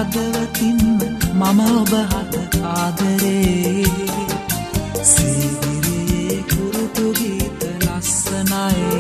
හදවතින්ම මම ඔබ හට ආදරේ සීගිරියේ කුරුටු ගීත ලස්සනයි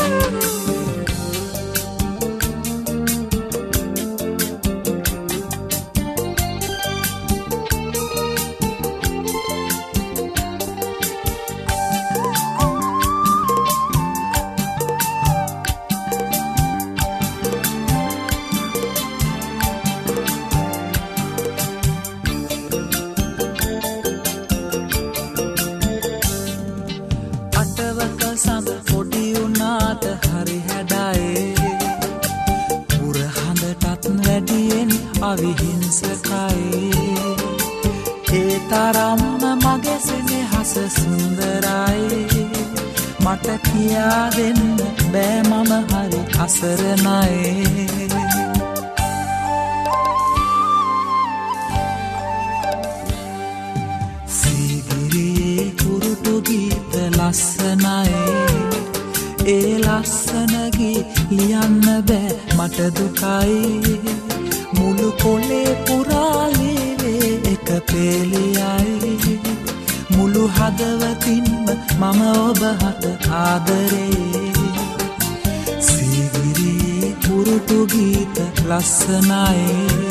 සඳ පොඩි වුණාට හරි හැඩයි පුරහඳටත් වැඩියෙන් අවිහිංසකයි ඒ තරම්ම මගේ සෙනෙහස සුන්දරයි මට කියා දෙන්න බෑ මම හරි අසරණයි සීගිරියේ කුරුටු ගීත ලස්සනයි ඒ ලස්සනගේ ලියන්න බෑ මට දුකයි මුළු කොලේ පුරාලේ එක පෙළියයි මුළු හදවතින්ම මම ඔබ හට ආදරේ සීගිරියේ කුරුටු ගීත ලස්සනයි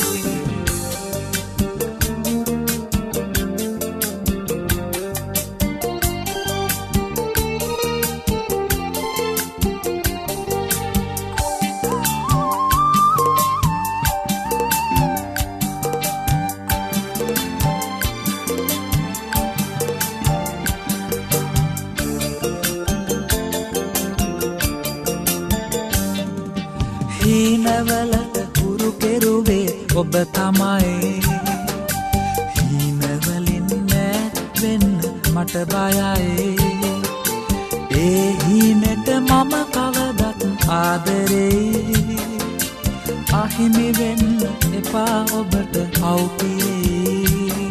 හීනවලට හුරු කෙරුවේ ඔබ තමයි හීනවලින් ඈත් වෙන්න මට බයයි ඒ හීනෙට මම කවදත් ආදරේ අහිමි වෙන්න එපා ඔබට අවුපියේ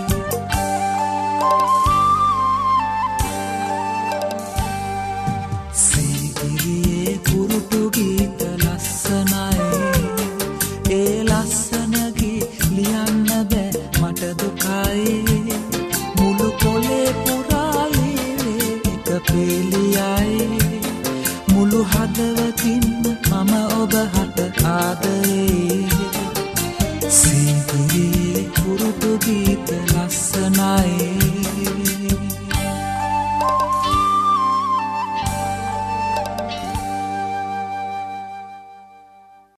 සීගිරියේ කුරුටු ගීත ඒ ලස්සනගේ ලියන්න බෑ මට දුකයි මුළු කොලේ පුරාලේ එක පෙළියයි මුළු හදවතින්ම මම ඔබ හට ආදරේ සීගිරියේ කුරුටු ගීත ලස්සනයි